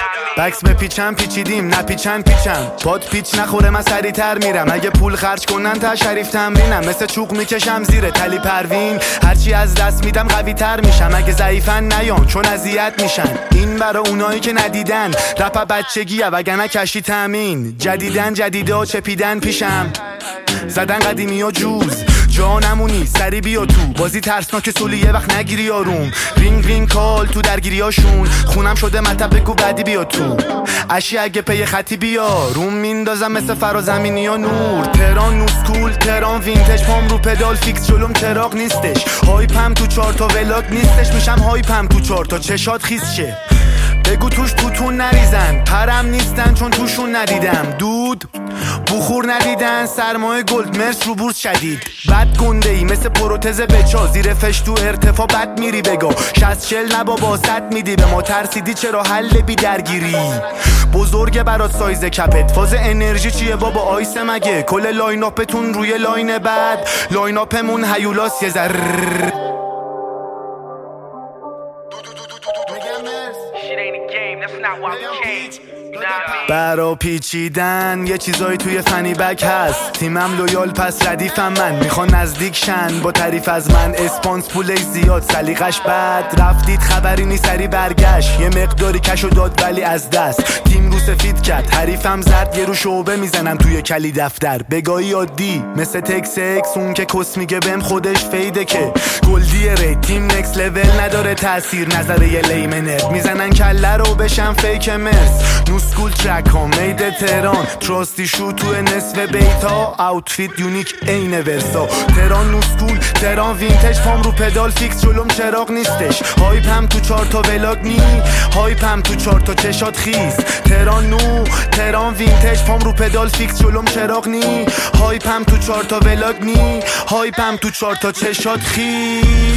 بکس به پیچم پیچیدیم نپیچم پیچم باد پیچ نخوره من سریع تر میرم اگه پول خرج کنن تا شریف تمرینم مثل چوق میکشم زیر تلی پروین هرچی از دست میدم قوی تر میشم اگه ضعیفن نیام چون اذیت میشن این برا اونایی که ندیدن رپ بچگیه وگرنه کشی تامین جدیدن جدیده و چپیدن پیشم زدن قدیمی و جوز جا نمونی سری بیا تو بازی ترسناک سولی یه وقت نگیری آروم رینگ رینگ کال تو درگیری هاشون خونم شده مطب بگو بعدی بیا تو اشی اگه پی خطی بیا روم میندازم مثل فرازمینی و نور تهران نوسکول تهران وینتج پام رو پدال فیکس جلوم چراغ نیستش هایپم تو 4 تا ولاگ نیستش میشم هایپم تو 4 تا چشات خیس شه بگو توش توتون نریزن پرم نیستن چون توشون ندیدم دود بخور ندیدن سرمایه گلد مرس رو بورس شدید بد گنده ای مثل پروتز بچا زیر فش تو ارتفاع بد میری بگا 60-40 نبا با 100 میدی به ما ترسیدی چرا حل بی درگیری بزرگ برات سایز کپت فاز انرژی چیه بابا آیس مگه کل لاین اپتون روی لاین بعد لاین اپمون هیولاس یه ذره برا پیچیدن یه چیزایی توی فنی بک هست تیمم لویال پس ردیفم من میخوان نزدیک شن با تعریف از من اسپانس پولش زیاد سلیقش بد رفتید خبری نی سری برگشت یه مقداری کشو داد ولی از دست تیم رو سفید کرد حریفم زد یه رو شعبه میزنم توی کلی دفتر بگاهی عادی مثل تکس اکس اون که کس میگه بهم خودش فیده که گلدی ری تیم نکس لول نداره تاثیر نظره یه لیمنر میزنن کله رو بشن فیک مرس نوسکول ترک ها میده تهران تراستی شو تو نصف بیتا اوتفیت یونیک این ورسا تهران نوسکول تهران وینتج پام رو پدال فیکس جلوم چراغ نیستش هایپم تو 4 تا ولاگ نی هایپم تو 4 تا چشات خیز تهران نو تهران وینتج پام رو پدال فیکس جلوم چراغ نی هایپم تو 4 تا ولاگ نی هایپم تو 4 تا چشات خیز